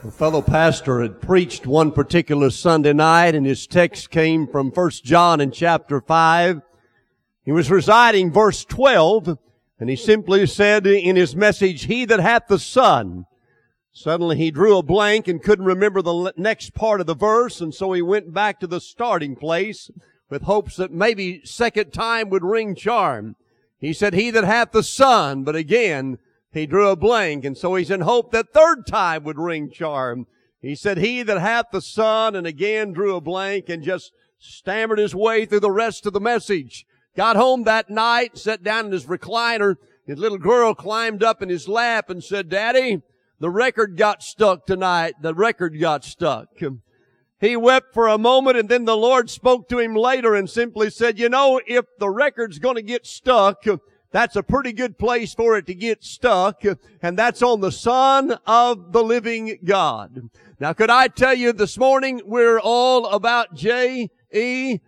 A fellow pastor had preached one particular Sunday night, and his text came from 1 John in chapter 5. He was reciting verse 12, and he simply said in his message, "He that hath the Son." Suddenly he drew a blank and couldn't remember the next part of the verse, and so he went back to the starting place with hopes that maybe second time would ring charm. He said, "He that hath the Son," but again, he drew a blank, and so he's in hope that third time would ring charm. He said, "He that hath the Son," and again drew a blank and just stammered his way through the rest of the message. Got home that night, sat down in his recliner. His little girl climbed up in his lap and said, "Daddy, the record got stuck tonight. The record got stuck." He wept for a moment, and then the Lord spoke to him later and simply said, "You know, if the record's going to get stuck, that's a pretty good place for it to get stuck, and that's on the Son of the living God." Now, could I tell you this morning, we're all about Jesus,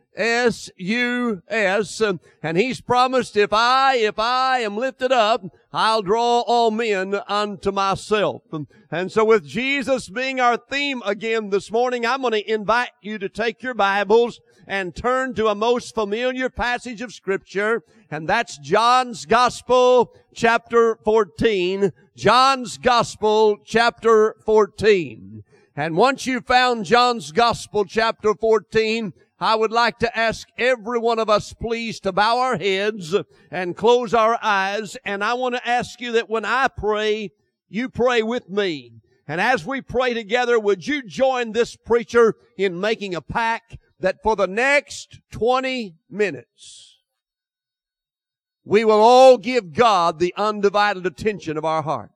and He's promised, if I am lifted up, I'll draw all men unto myself. And so with Jesus being our theme again this morning, I'm going to invite you to take your Bibles and turn to a most familiar passage of Scripture, and that's John's Gospel, chapter 14. John's Gospel, chapter 14. And once you've found John's Gospel, chapter 14, I would like to ask every one of us, please, to bow our heads and close our eyes. And I want to ask you that when I pray, you pray with me. And as we pray together, would you join this preacher in making a pact that for the next 20 minutes, we will all give God the undivided attention of our hearts.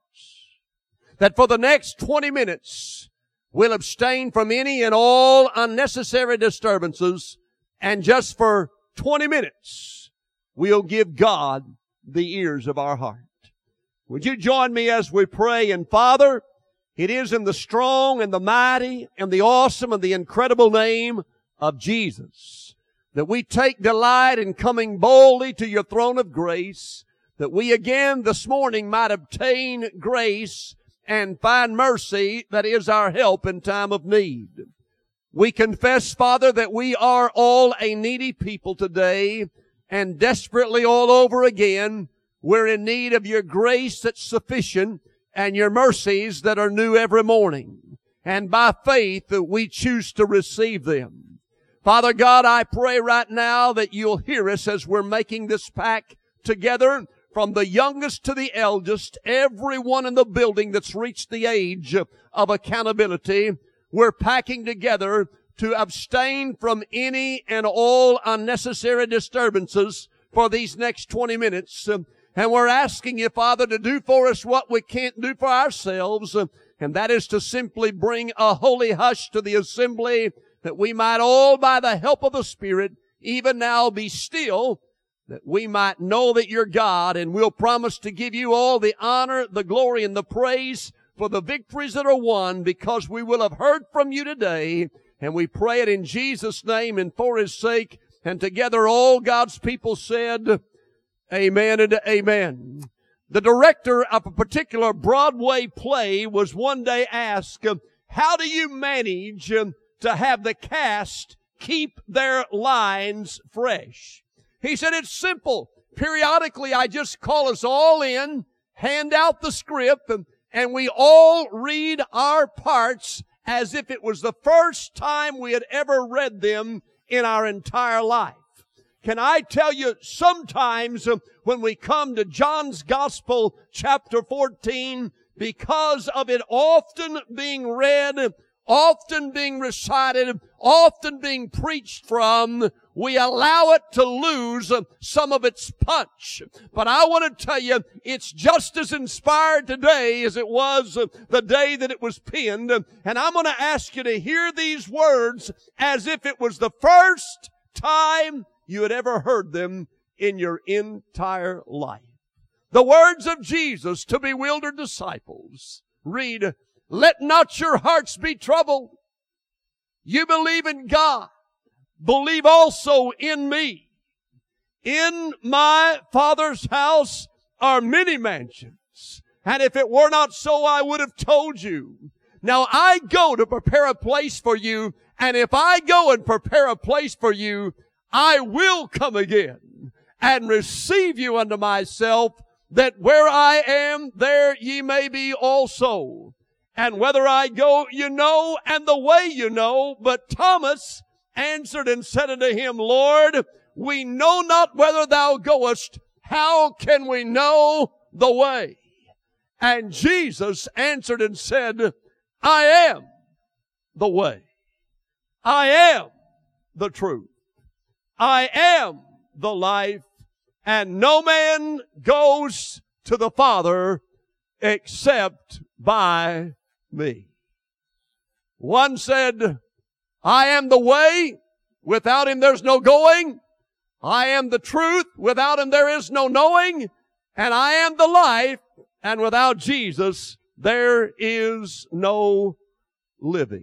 That for the next 20 minutes, we'll abstain from any and all unnecessary disturbances, and just for 20 minutes, we'll give God the ears of our heart. Would you join me as we pray? And Father, it is in the strong and the mighty and the awesome and the incredible name of Jesus that we take delight in coming boldly to your throne of grace, that we again this morning might obtain grace and find mercy that is our help in time of need. We confess, Father, that we are all a needy people today, and desperately all over again, we're in need of your grace that's sufficient and your mercies that are new every morning. And by faith, we choose to receive them. Father God, I pray right now that you'll hear us as we're making this pact together. From the youngest to the eldest, everyone in the building that's reached the age of accountability, we're packing together to abstain from any and all unnecessary disturbances for these next 20 minutes. And we're asking you, Father, to do for us what we can't do for ourselves, and that is to simply bring a holy hush to the assembly, that we might all, by the help of the Spirit, even now be still, that we might know that you're God, and we'll promise to give you all the honor, the glory, and the praise for the victories that are won, because we will have heard from you today, and we pray it in Jesus' name and for His sake. And together all God's people said, amen and amen. The director of a particular Broadway play was one day asked, how do you manage to have the cast keep their lines fresh? He said, it's simple. Periodically, I just call us all in, hand out the script, and we all read our parts as if it was the first time we had ever read them in our entire life. Can I tell you, sometimes when we come to John's Gospel, chapter 14, because of it often being read, often being recited, often being preached from, we allow it to lose some of its punch. But I want to tell you, it's just as inspired today as it was the day that it was penned. And I'm going to ask you to hear these words as if it was the first time you had ever heard them in your entire life. The words of Jesus to bewildered disciples. Read, let not your hearts be troubled. You believe in God. Believe also in me. In my Father's house are many mansions. And if it were not so, I would have told you. Now I go to prepare a place for you, and if I go and prepare a place for you, I will come again and receive you unto myself, that where I am, there ye may be also. And whether I go, you know, and the way you know. But Thomas answered and said unto him, Lord, we know not whither thou goest. How can we know the way? And Jesus answered and said, I am the way. I am the truth. I am the life. And no man goes to the Father except by me. One said, I am the way. Without him there's no going. I am the truth. Without him there is no knowing. And I am the life. And without Jesus there is no living.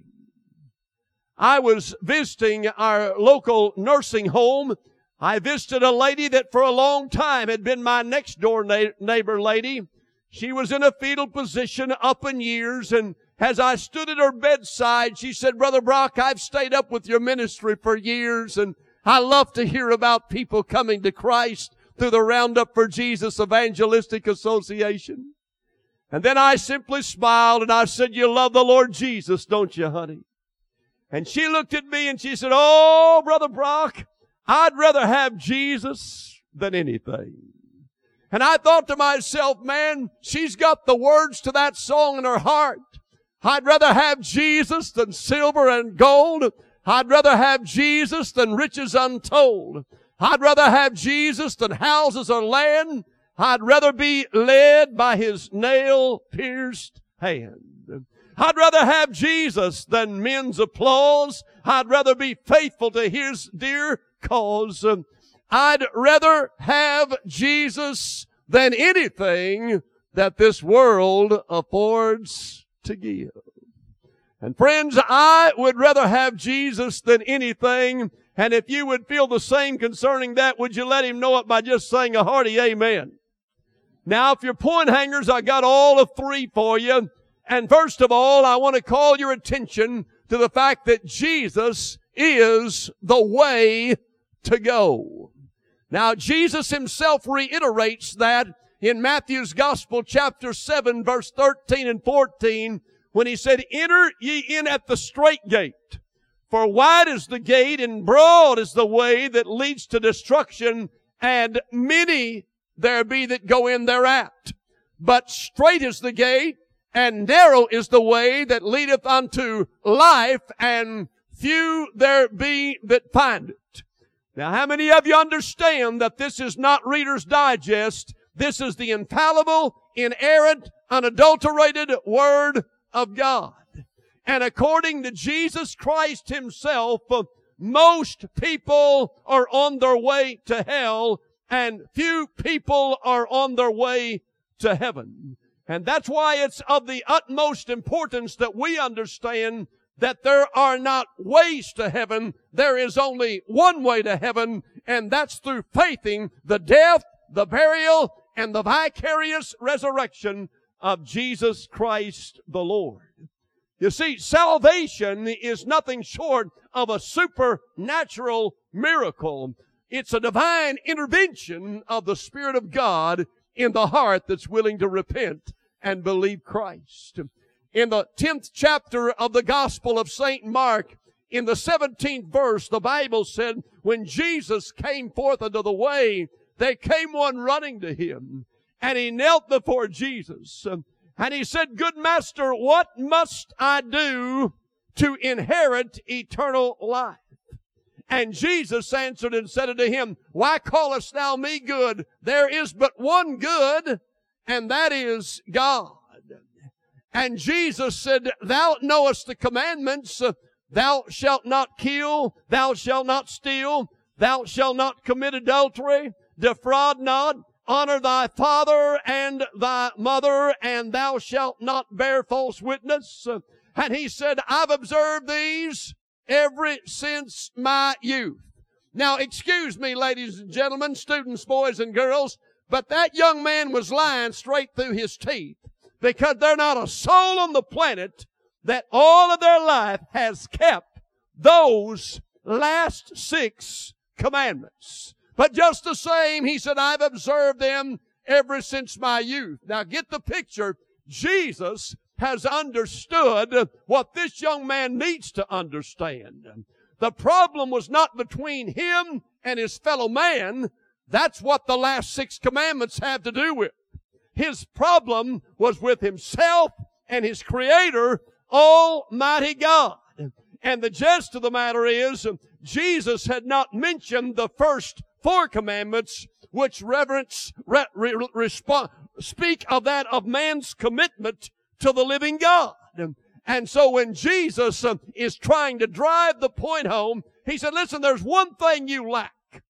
I was visiting our local nursing home. I visited a lady that for a long time had been my next door neighbor lady. She was in a fetal position up in years, and as I stood at her bedside, she said, Brother Brock, I've stayed up with your ministry for years, and I love to hear about people coming to Christ through the Roundup for Jesus Evangelistic Association. And then I simply smiled and I said, you love the Lord Jesus, don't you, honey? And she looked at me and she said, oh, Brother Brock, I'd rather have Jesus than anything. And I thought to myself, man, she's got the words to that song in her heart. I'd rather have Jesus than silver and gold. I'd rather have Jesus than riches untold. I'd rather have Jesus than houses or land. I'd rather be led by his nail-pierced hand. I'd rather have Jesus than men's applause. I'd rather be faithful to his dear cause. I'd rather have Jesus than anything that this world affords to give. And friends, I would rather have Jesus than anything. And if you would feel the same concerning that, would you let him know it by just saying a hearty amen? Now, if you're point hangers, I got all of three for you. And first of all, I want to call your attention to the fact that Jesus is the way to go. Now, Jesus himself reiterates that in Matthew's Gospel, chapter 7, verse 13 and 14, when he said, enter ye in at the strait gate. For wide is the gate and broad is the way that leads to destruction, and many there be that go in thereat. But strait is the gate, and narrow is the way that leadeth unto life, and few there be that find it. Now, how many of you understand that this is not Reader's Digest? This is the infallible, inerrant, unadulterated Word of God. And according to Jesus Christ himself, most people are on their way to hell, and few people are on their way to heaven. And that's why it's of the utmost importance that we understand that there are not ways to heaven. There is only one way to heaven, and that's through faithing the death, the burial, and the vicarious resurrection of Jesus Christ the Lord. You see, salvation is nothing short of a supernatural miracle. It's a divine intervention of the Spirit of God in the heart that's willing to repent and believe Christ. In the 10th chapter of the Gospel of St. Mark, in the 17th verse, the Bible said, when Jesus came forth into the way, there came one running to him, and he knelt before Jesus. And he said, good master, what must I do to inherit eternal life? And Jesus answered and said unto him, why callest thou me good? There is but one good, and that is God. And Jesus said, thou knowest the commandments. Thou shalt not kill, thou shalt not steal, thou shalt not commit adultery, defraud not, honor thy father and thy mother, and thou shalt not bear false witness. And he said, I've observed these ever since my youth. Now, excuse me, ladies and gentlemen, students, boys and girls, but that young man was lying straight through his teeth, because there's not a soul on the planet that all of their life has kept those last 6 commandments. But just the same, he said, I've observed them ever since my youth. Now get the picture. Jesus has understood what this young man needs to understand. The problem was not between him and his fellow man. That's what the last 6 commandments have to do with. His problem was with himself and his Creator, Almighty God. And the gist of the matter is, Jesus had not mentioned the first 4 commandments, which speak of that of man's commitment to the living God. And so when Jesus is trying to drive the point home, he said, listen, there's one thing you lack.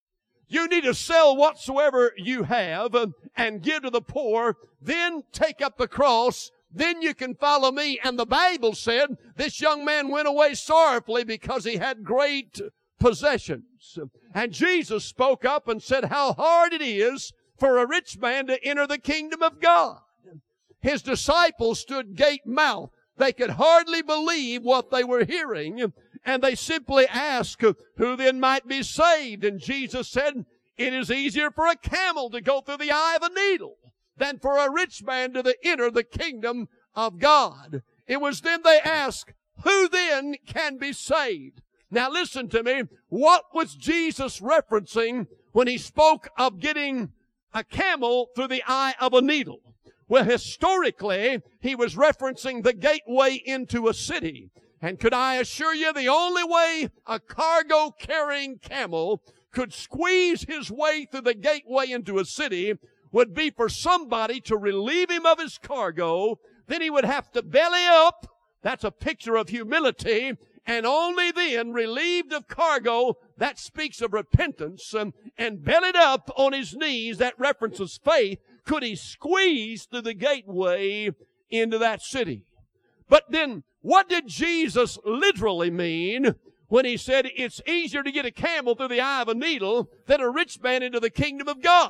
You need to sell whatsoever you have and give to the poor, then take up the cross, then you can follow me. And the Bible said this young man went away sorrowfully because he had great possessions. And Jesus spoke up and said how hard it is for a rich man to enter the kingdom of God. His disciples stood gape-mouthed. They could hardly believe what they were hearing, and they simply asked who then might be saved. And Jesus said, it is easier for a camel to go through the eye of a needle than for a rich man to enter the kingdom of God. It was then they asked, who then can be saved? Now listen to me. What was Jesus referencing when he spoke of getting a camel through the eye of a needle? Well, historically, he was referencing the gateway into a city. And could I assure you, the only way a cargo-carrying camel could squeeze his way through the gateway into a city would be for somebody to relieve him of his cargo. Then he would have to belly up. That's a picture of humility. And only then, relieved of cargo, that speaks of repentance, and bellied up on his knees, that references faith, could he squeeze through the gateway into that city. But then, what did Jesus literally mean when he said it's easier to get a camel through the eye of a needle than a rich man into the kingdom of God?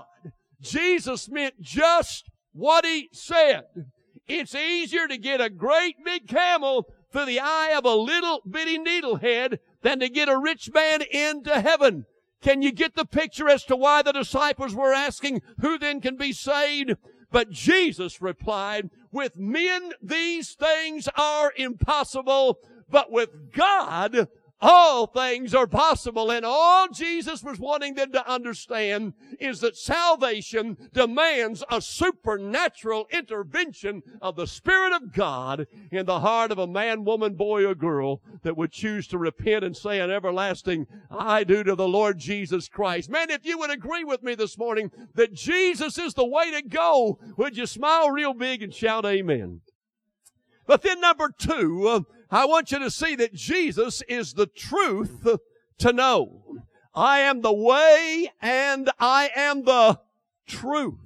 Jesus meant just what he said. It's easier to get a great big camel through the eye of a little bitty needlehead than to get a rich man into heaven. Can you get the picture as to why the disciples were asking, who then can be saved? But Jesus replied, with men these things are impossible, but with God all things are possible. And all Jesus was wanting them to understand is that salvation demands a supernatural intervention of the Spirit of God in the heart of a man, woman, boy, or girl that would choose to repent and say an everlasting I do to the Lord Jesus Christ. Man, if you would agree with me this morning that Jesus is the way to go, would you smile real big and shout amen? But then number 2, I want you to see that Jesus is the truth to know. I am the way and I am the truth.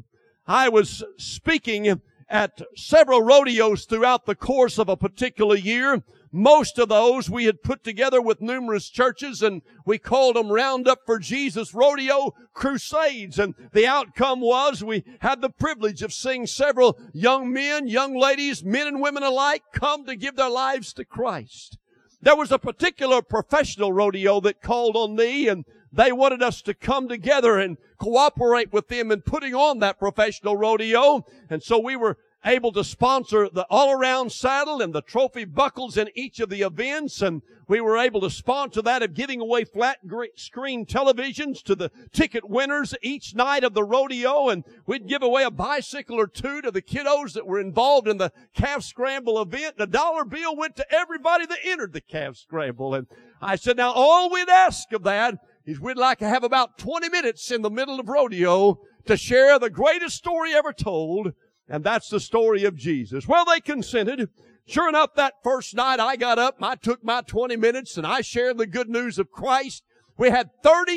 I was speaking at several rodeos throughout the course of a particular year. Most of those we had put together with numerous churches, and we called them Roundup for Jesus Rodeo Crusades. And the outcome was we had the privilege of seeing several young men, young ladies, men and women alike come to give their lives to Christ. There was a particular professional rodeo that called on me, and they wanted us to come together and cooperate with them in putting on that professional rodeo. And so we were able to sponsor the all-around saddle and the trophy buckles in each of the events, and we were able to sponsor that of giving away flat screen televisions to the ticket winners each night of the rodeo, and we'd give away a bicycle or 2 to the kiddos that were involved in the calf scramble event. The dollar bill went to everybody that entered the calf scramble. And I said, now all we'd ask of that is we'd like to have about 20 minutes in the middle of rodeo to share the greatest story ever told. And that's the story of Jesus. Well, they consented. Sure enough, that first night I got up, I took my 20 minutes, and I shared the good news of Christ. We had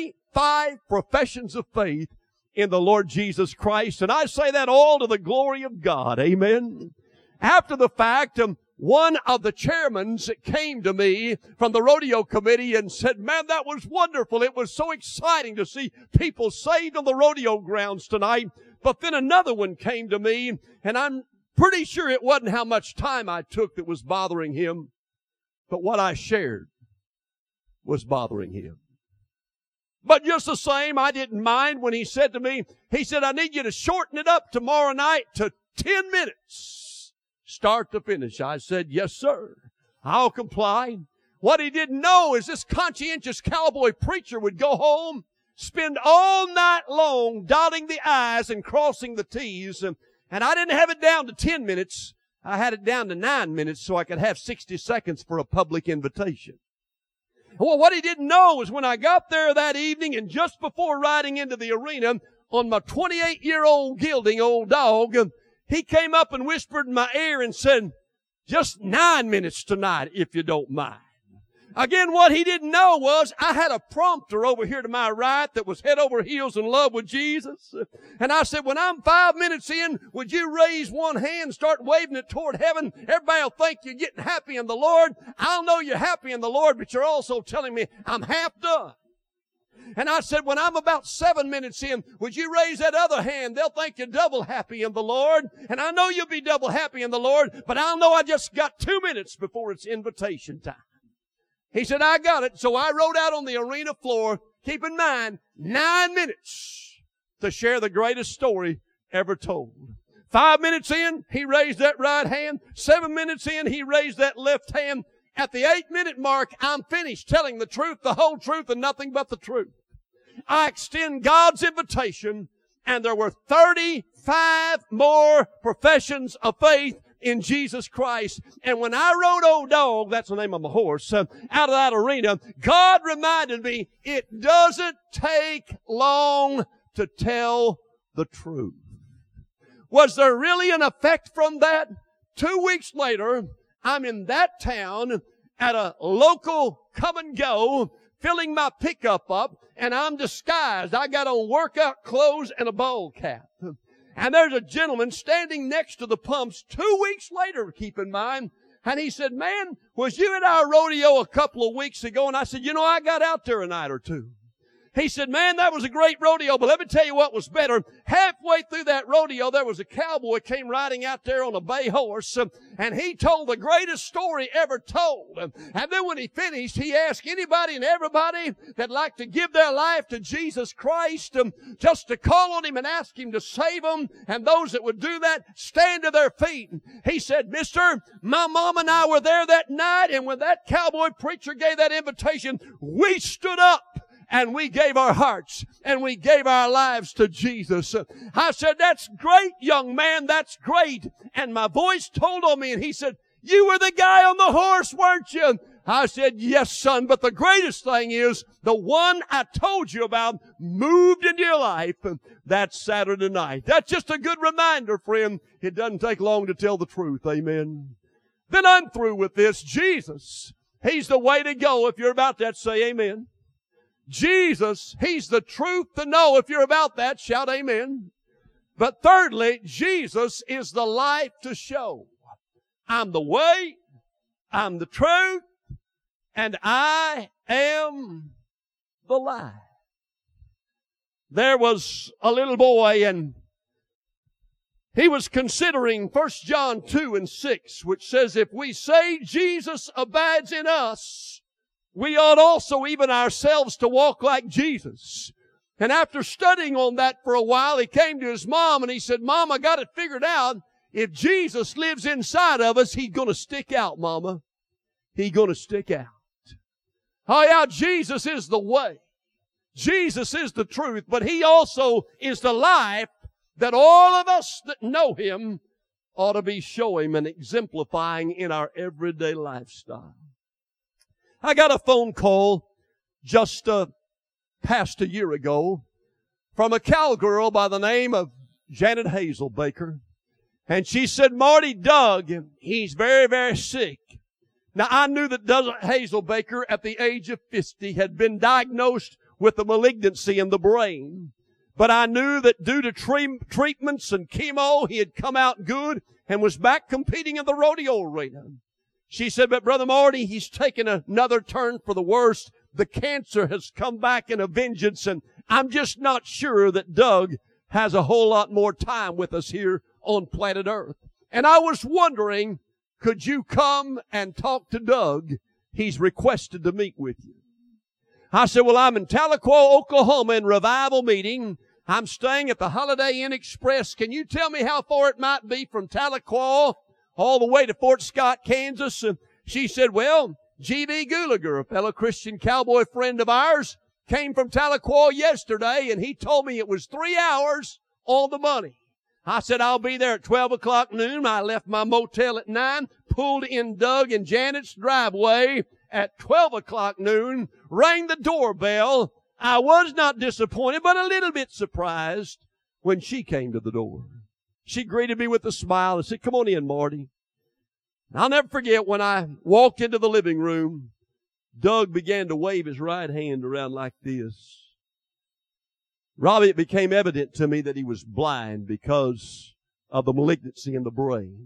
35 professions of faith in the Lord Jesus Christ, and I say that all to the glory of God. Amen. After the fact, one of the chairmen came to me from the rodeo committee and said, man, that was wonderful. It was so exciting to see people saved on the rodeo grounds tonight. But then another one came to me, and I'm Pretty sure it wasn't how much time I took that was bothering him, but what I shared was bothering him. But just the same, I didn't mind when he said to me, he said, I need you to shorten it up tomorrow night to 10 minutes, start to finish. I said, yes, sir. I'll comply. What he didn't know is this conscientious cowboy preacher would go home, spend all night long dotting the I's and crossing the T's. And I didn't have it down to 10 minutes. I had it down to 9 minutes so I could have 60 seconds for a public invitation. Well, what he didn't know was when I got there that evening and just before riding into the arena on my 28-year-old gelding, Old Dog, he came up and whispered in my ear and said, just 9 minutes tonight, if you don't mind. Again, what he didn't know was I had a prompter over here to my right that was head over heels in love with Jesus. And I said, when I'm 5 minutes in, would you raise one hand and start waving it toward heaven? Everybody will think you're getting happy in the Lord. I'll know you're happy in the Lord, but you're also telling me I'm half done. And I said, when I'm about 7 minutes in, would you raise that other hand? They'll think you're double happy in the Lord. And I know you'll be double happy in the Lord, but I'll know I just got 2 minutes before it's invitation time. He said, I got it. So I rode out on the arena floor, keep in mind, 9 minutes to share the greatest story ever told. 5 minutes in, he raised that right hand. 7 minutes in, he raised that left hand. At the 8-minute mark, I'm finished telling the truth, the whole truth, and nothing but the truth. I extend God's invitation, and there were 35 more professions of faith in Jesus Christ. And when I rode Old Dog, that's the name of my horse, out of that arena, God reminded me, it doesn't take long to tell the truth. Was there really an effect from that? 2 weeks later, I'm in that town at a local come and go, filling my pickup up, and I'm disguised. I got on workout clothes and a bald cap. And there's a gentleman standing next to the pumps 2 weeks later, keep in mind. And he said, man, was you at our rodeo a couple of weeks ago? And I said, you know, I got out there a night or two. He said, man, that was a great rodeo, but let me tell you what was better. Halfway through that rodeo, there was a cowboy came riding out there on a bay horse, and he told the greatest story ever told. And then when he finished, he asked anybody and everybody that'd like to give their life to Jesus Christ, just to call on Him and ask Him to save them. And those that would do that, stand to their feet. He said, mister, my mom and I were there that night, and when that cowboy preacher gave that invitation, we stood up. And we gave our hearts and we gave our lives to Jesus. I said, that's great, young man. That's great. And my voice told on me, and he said, you were the guy on the horse, weren't you? I said, yes, son. But the greatest thing is the one I told you about moved into your life that Saturday night. That's just a good reminder, friend. It doesn't take long to tell the truth. Amen. Then I'm through with this. Jesus, He's the way to go. If you're about that, say amen. Jesus, He's the truth to know. If you're about that, shout amen. But thirdly, Jesus is the life to show. I'm the way, I'm the truth, and I am the life. There was a little boy, and he was considering 1 John 2:6, which says, if we say Jesus abides in us, we ought also even ourselves to walk like Jesus. And after studying on that for a while, he came to his mom and he said, Mom, I got it figured out. If Jesus lives inside of us, He's going to stick out, Mama. He's going to stick out. Oh yeah, Jesus is the way. Jesus is the truth, but He also is the life that all of us that know Him ought to be showing and exemplifying in our everyday lifestyle. I got a phone call just past a year ago from a cowgirl by the name of Janet Hazelbaker. And she said, Marty, Doug, he's very, very sick. Now, I knew that Doug Hazelbaker at the age of 50 had been diagnosed with a malignancy in the brain. But I knew that due to treatments and chemo, he had come out good and was back competing in the rodeo arena. She said, but Brother Marty, he's taken another turn for the worse. The cancer has come back in a vengeance, and I'm just not sure that Doug has a whole lot more time with us here on planet Earth. And I was wondering, could you come and talk to Doug? He's requested to meet with you. I said, well, I'm in Tahlequah, Oklahoma in revival meeting. I'm staying at the Holiday Inn Express. Can you tell me how far it might be from Tahlequah all the way to Fort Scott, Kansas? She said, well, G.V. Gulager, a fellow Christian cowboy friend of ours, came from Tahlequah yesterday, and he told me it was 3 hours on the money. I said, I'll be there at 12 o'clock noon. I left my motel at 9, pulled in Doug and Janet's driveway at 12 o'clock noon, rang the doorbell. I was not disappointed, but a little bit surprised when she came to the door. She greeted me with a smile and said, come on in, Marty. I'll never forget when I walked into the living room, Doug began to wave his right hand around like this. Robbie, it became evident to me that he was blind because of the malignancy in the brain.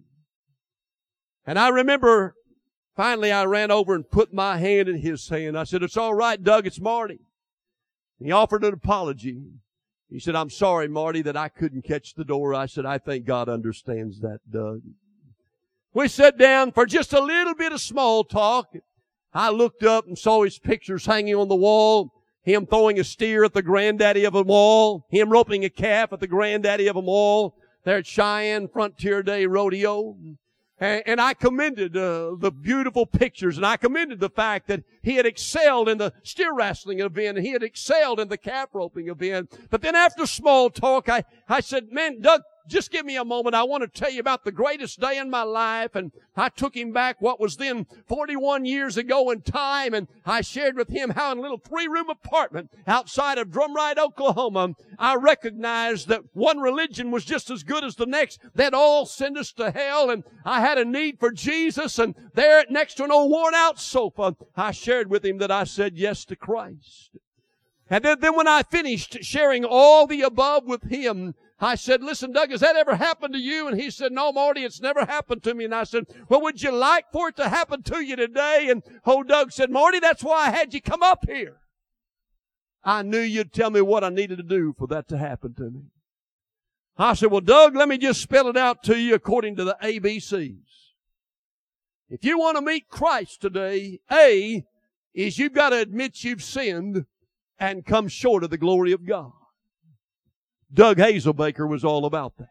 And I remember finally I ran over and put my hand in his hand. I said, it's all right, Doug, it's Marty. He offered an apology. He said, I'm sorry, Marty, that I couldn't catch the door. I said, I think God understands that, Doug. We sat down for just a little bit of small talk. I looked up and saw his pictures hanging on the wall. Him throwing a steer at the granddaddy of them all. Him roping a calf at the granddaddy of them all. There at Cheyenne Frontier Day Rodeo. And I commended the beautiful pictures, and I commended the fact that he had excelled in the steer wrestling event, and he had excelled in the calf roping event. But then after small talk, I said, man, Doug, just give me a moment. I want to tell you about the greatest day in my life. And I took him back what was then 41 years ago in time. And I shared with him how in a little 3-room apartment outside of Drumright, Oklahoma, I recognized that one religion was just as good as the next. They'd all send us to hell. And I had a need for Jesus. And there next to an old worn out sofa, I shared with him that I said yes to Christ. And then when I finished sharing all the above with him, I said, listen, Doug, has that ever happened to you? And he said, no, Marty, it's never happened to me. And I said, well, would you like for it to happen to you today? And old Doug said, Marty, that's why I had you come up here. I knew you'd tell me what I needed to do for that to happen to me. I said, well, Doug, let me just spell it out to you according to the ABCs. If you want to meet Christ today, A is you've got to admit you've sinned and come short of the glory of God. Doug Hazelbaker was all about that.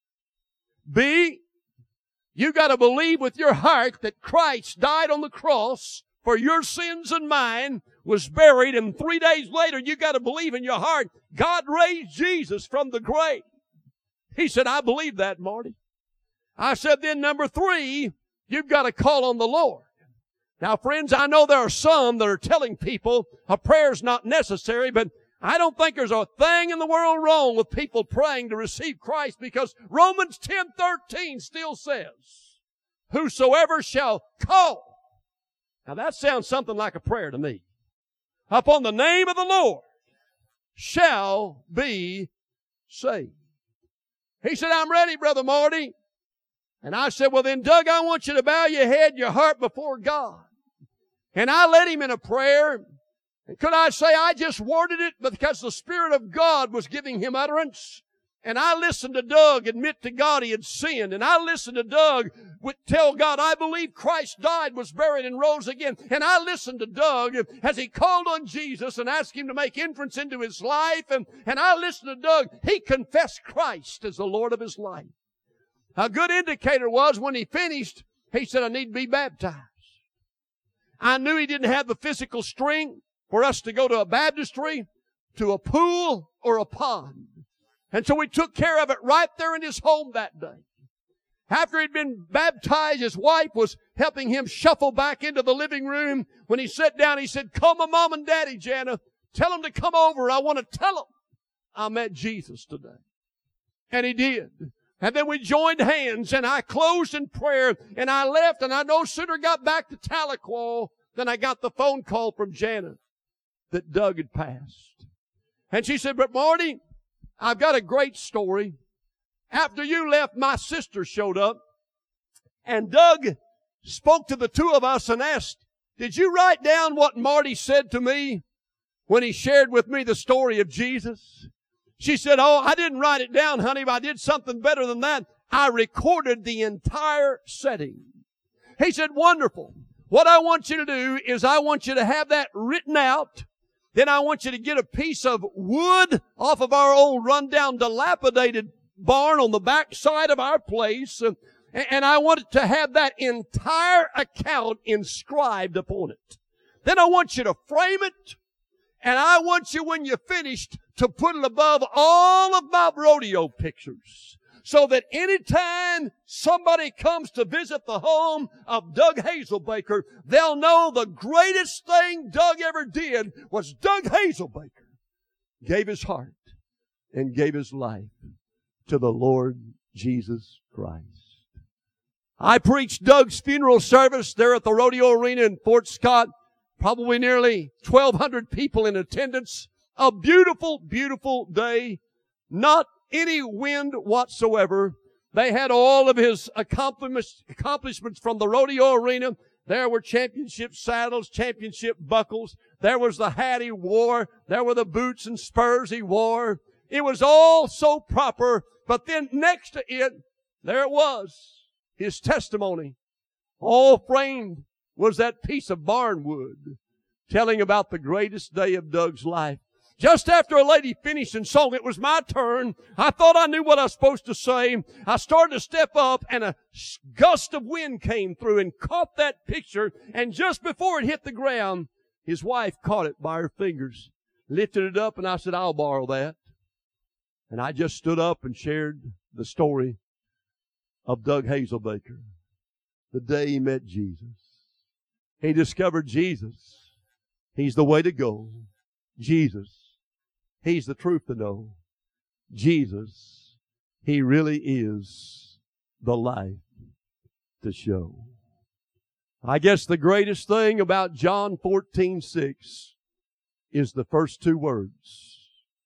B, you got to believe with your heart that Christ died on the cross for your sins and mine, was buried, and 3 days later you got to believe in your heart God raised Jesus from the grave. He said, I believe that, Marty. I said, then number 3, you've got to call on the Lord. Now, friends, I know there are some that are telling people a prayer's not necessary, but I don't think there's a thing in the world wrong with people praying to receive Christ, because Romans 10:13 still says, whosoever shall call. Now that sounds something like a prayer to me. Upon the name of the Lord shall be saved. He said, I'm ready, Brother Marty. And I said, well then, Doug, I want you to bow your head and your heart before God. And I led him in a prayer. And could I say I just worded it because the Spirit of God was giving him utterance? And I listened to Doug admit to God he had sinned. And I listened to Doug tell God, I believe Christ died, was buried, and rose again. And I listened to Doug as he called on Jesus and asked him to make entrance into his life. And I listened to Doug. He confessed Christ as the Lord of his life. A good indicator was when he finished, he said, I need to be baptized. I knew he didn't have the physical strength for us to go to a baptistry, to a pool, or a pond. And so we took care of it right there in his home that day. After he'd been baptized, his wife was helping him shuffle back into the living room. When he sat down, he said, call my mom and daddy, Jana. Tell them to come over. I want to tell them I met Jesus today. And he did. And then we joined hands, and I closed in prayer, and I left, and I no sooner got back to Tahlequah than I got the phone call from Jana that Doug had passed. And she said, but Marty, I've got a great story. After you left, my sister showed up, and Doug spoke to the two of us and asked, did you write down what Marty said to me when he shared with me the story of Jesus? She said, oh, I didn't write it down, honey, but I did something better than that. I recorded the entire setting. He said, wonderful. What I want you to do is I want you to have that written out. Then I want you to get a piece of wood off of our old rundown, dilapidated barn on the back side of our place. And I want to have that entire account inscribed upon it. Then I want you to frame it. And I want you, when you're finished, to put it above all of my rodeo pictures. So that anytime somebody comes to visit the home of Doug Hazelbaker, they'll know the greatest thing Doug ever did was Doug Hazelbaker gave his heart and gave his life to the Lord Jesus Christ. I preached Doug's funeral service there at the Rodeo Arena in Fort Scott. Probably nearly 1,200 people in attendance. A beautiful, beautiful day. Not any wind whatsoever. They had all of his accomplishments from the rodeo arena. There were championship saddles, championship buckles. There was the hat he wore. There were the boots and spurs he wore. It was all so proper. But then next to it, there it was, his testimony. All framed was that piece of barnwood telling about the greatest day of Doug's life. Just after a lady finished and sung, it was my turn. I thought I knew what I was supposed to say. I started to step up, and a gust of wind came through and caught that picture. And just before it hit the ground, his wife caught it by her fingers, lifted it up, and I said, I'll borrow that. And I just stood up and shared the story of Doug Hazelbaker, the day he met Jesus. He discovered Jesus. He's the way to go. Jesus. He's the truth to know. Jesus. He really is the life to show. I guess the greatest thing about John 14:6 is the first two words.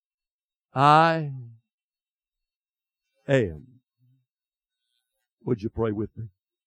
I am. Would you pray with me?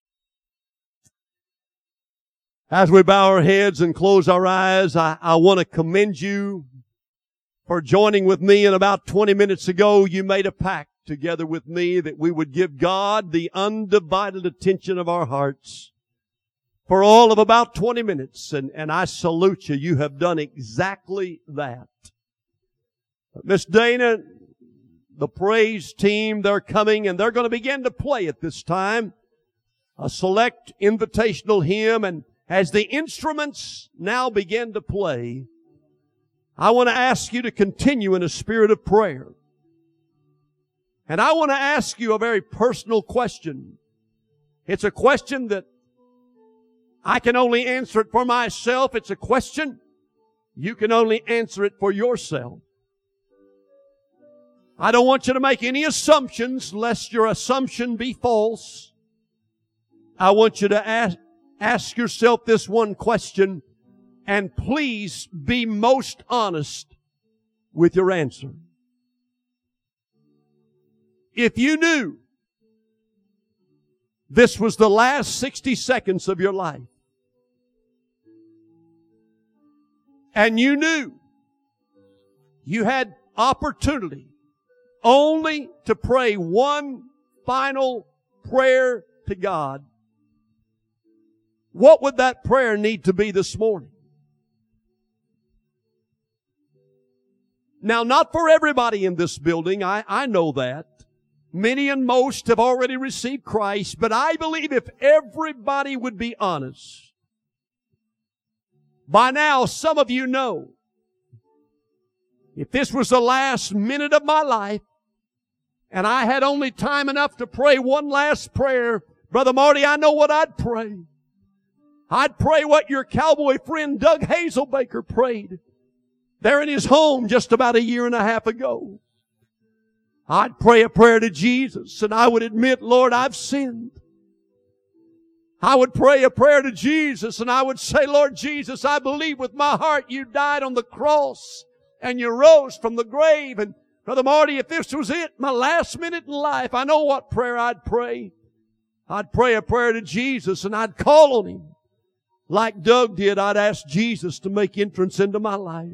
As we bow our heads and close our eyes, I want to commend you for joining with me. And about 20 minutes ago, you made a pact together with me that we would give God the undivided attention of our hearts for all of about 20 minutes. And I salute you. You have done exactly that. Miss Dana, the praise team, they're coming and they're going to begin to play at this time a select invitational hymn. And as the instruments now begin to play, I want to ask you to continue in a spirit of prayer. And I want to ask you a very personal question. It's a question that I can only answer it for myself. It's a question you can only answer it for yourself. I don't want you to make any assumptions, lest your assumption be false. I want you to ask yourself this one question, and please be most honest with your answer. If you knew this was the last 60 seconds of your life, and you knew you had opportunity only to pray one final prayer to God, what would that prayer need to be this morning? Now, not for everybody in this building, I know that. Many and most have already received Christ, but I believe if everybody would be honest, by now some of you know, if this was the last minute of my life, and I had only time enough to pray one last prayer, Brother Marty, I know what I'd pray. I'd pray what your cowboy friend Doug Hazelbaker prayed there in his home just about a year and a half ago. I'd pray a prayer to Jesus, and I would admit, Lord, I've sinned. I would pray a prayer to Jesus, and I would say, Lord Jesus, I believe with my heart you died on the cross and you rose from the grave. And Brother Marty, if this was it, my last minute in life, I know what prayer I'd pray. I'd pray a prayer to Jesus, and I'd call on Him. Like Doug did, I'd ask Jesus to make entrance into my life.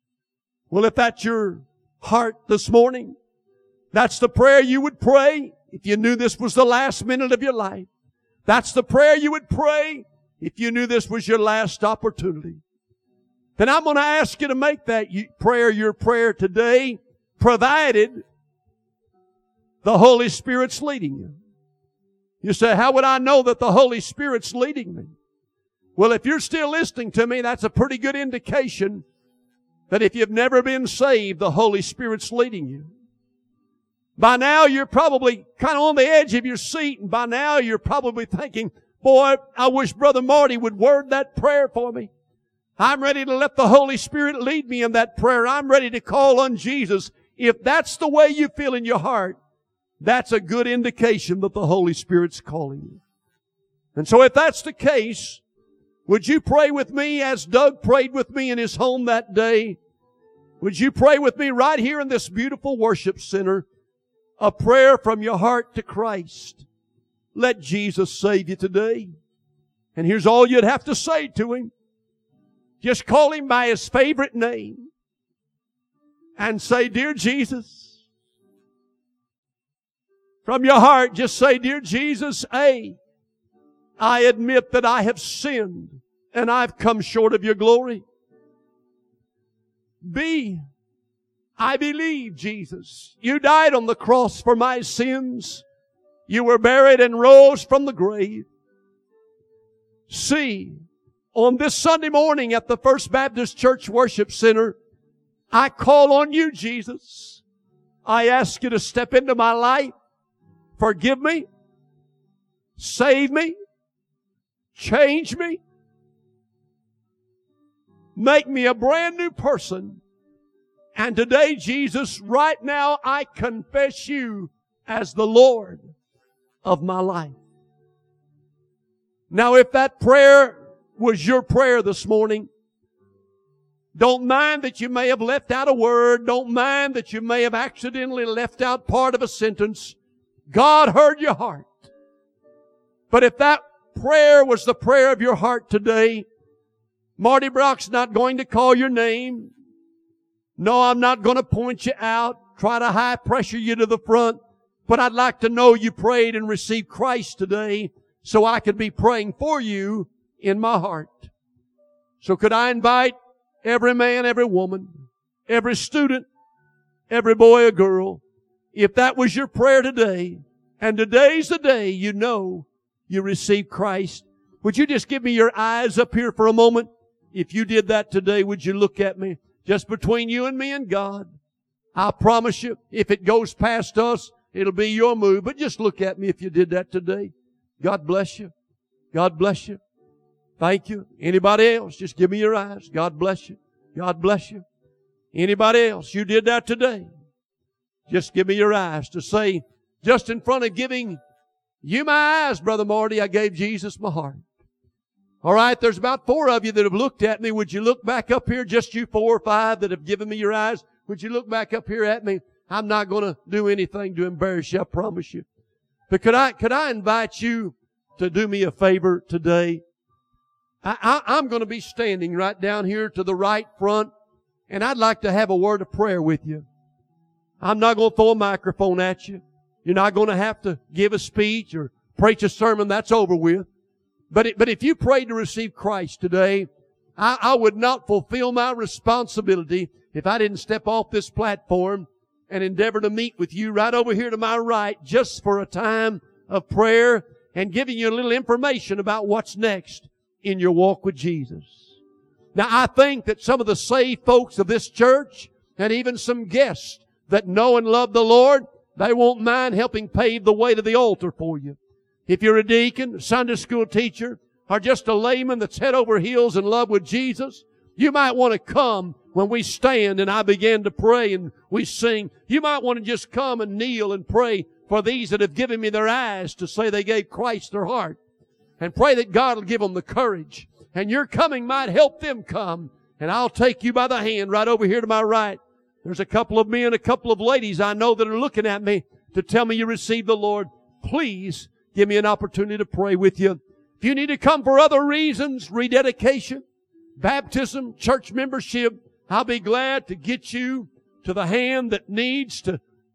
Well, if that's your heart this morning, that's the prayer you would pray. if you knew this was the last minute of your life. That's the prayer you would pray if you knew this was your last opportunity. Then I'm going to ask you to make that prayer your prayer today, provided the Holy Spirit's leading you. You say, how would I know that the Holy Spirit's leading me? Well, if you're still listening to me, that's a pretty good indication that if you've never been saved, the Holy Spirit's leading you. By now, you're probably kind of on the edge of your seat, and by now you're probably thinking, boy, I wish Brother Marty would word that prayer for me. I'm ready to let the Holy Spirit lead me in that prayer. I'm ready to call on Jesus. If that's the way you feel in your heart, that's a good indication that the Holy Spirit's calling you. And so if that's the case, would you pray with me as Doug prayed with me in his home that day? Would you pray with me right here in this beautiful worship center? A prayer from your heart to Christ. Let Jesus save you today. And here's all you'd have to say to Him. Just call Him by His favorite name. And say, Dear Jesus. From your heart, just say, Dear Jesus, A, I admit that I have sinned and I've come short of your glory. B, I believe, Jesus, you died on the cross for my sins. You were buried and rose from the grave. C, on this Sunday morning at the First Baptist Church Worship Center, I call on you, Jesus. I ask you to step into my life. Forgive me. Save me. Change me. Make me a brand new person. And today, Jesus, right now, I confess you as the Lord of my life. Now, if that prayer was your prayer this morning, don't mind that you may have left out a word. Don't mind that you may have accidentally left out part of a sentence. God heard your heart. But if that prayer was the prayer of your heart today, Marty Brock's not going to call your name. No, I'm not going to point you out, try to high pressure you to the front. But I'd like to know you prayed and received Christ today so I could be praying for you in my heart. So could I invite every man, every woman, every student, every boy or girl, if that was your prayer today, and today's the day you know you received Christ, would you just give me your eyes up here for a moment? If you did that today, would you look at me? Just between you and me and God. I promise you, if it goes past us, it'll be your move. But just look at me if you did that today. God bless you. God bless you. Thank you. Anybody else? Just give me your eyes. God bless you. God bless you. Anybody else? You did that today. Just give me your eyes to say, just in front of giving you my eyes, Brother Marty, I gave Jesus my heart. All right, there's about 4 of you that have looked at me. Would you look back up here? Just you 4 or 5 that have given me your eyes. Would you look back up here at me? I'm not going to do anything to embarrass you, I promise you. But could I invite you to do me a favor today? I'm going to be standing right down here to the right front, and I'd like to have a word of prayer with you. I'm not going to throw a microphone at you. You're not going to have to give a speech or preach a sermon. That's over with. But if you prayed to receive Christ today, I would not fulfill my responsibility if I didn't step off this platform and endeavor to meet with you right over here to my right just for a time of prayer and giving you a little information about what's next in your walk with Jesus. Now, I think that some of the saved folks of this church and even some guests that know and love the Lord, they won't mind helping pave the way to the altar for you. If you're a deacon, a Sunday school teacher, or just a layman that's head over heels in love with Jesus, you might want to come when we stand and I begin to pray and we sing. You might want to just come and kneel and pray for these that have given me their eyes to say they gave Christ their heart. And pray that God will give them the courage. And your coming might help them come. And I'll take you by the hand right over here to my right. There's a couple of men, a couple of ladies I know that are looking at me to tell me you received the Lord. Please give me an opportunity to pray with you. If you need to come for other reasons, rededication, baptism, church membership, I'll be glad to get you to the hand that needs to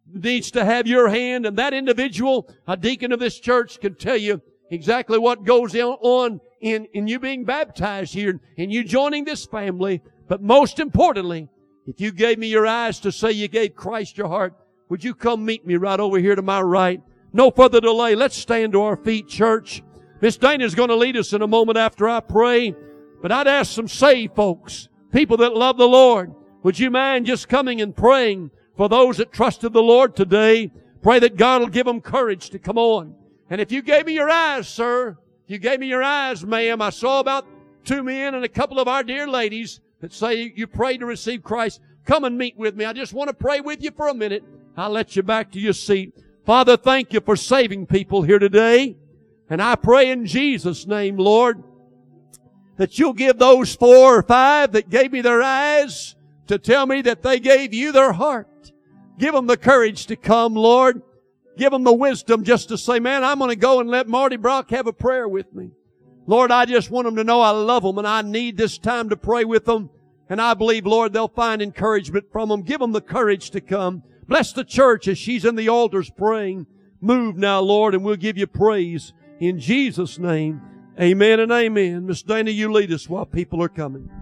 needs to have your hand, and that individual, a deacon of this church, can tell you exactly what goes on in you being baptized here and you joining this family. But most importantly, if you gave me your eyes to say you gave Christ your heart, would you come meet me right over here to my right? No further delay. Let's stand to our feet, church. Miss Dana's going to lead us in a moment after I pray. But I'd ask some saved folks, people that love the Lord, would you mind just coming and praying for those that trusted the Lord today? Pray that God will give them courage to come on. And if you gave me your eyes, sir, if you gave me your eyes, ma'am, I saw about 2 men and a couple of our dear ladies that say you prayed to receive Christ. Come and meet with me. I just want to pray with you for a minute. I'll let you back to your seat. Father, thank you for saving people here today. And I pray in Jesus' name, Lord, that you'll give those 4 or 5 that gave me their eyes to tell me that they gave you their heart. Give them the courage to come, Lord. Give them the wisdom just to say, man, I'm going to go and let Marty Brock have a prayer with me. Lord, I just want them to know I love them and I need this time to pray with them. And I believe, Lord, they'll find encouragement from them. Give them the courage to come. Bless the church as she's in the altars praying. Move now, Lord, and we'll give you praise. In Jesus' name, amen and amen. Miss Dana, you lead us while people are coming.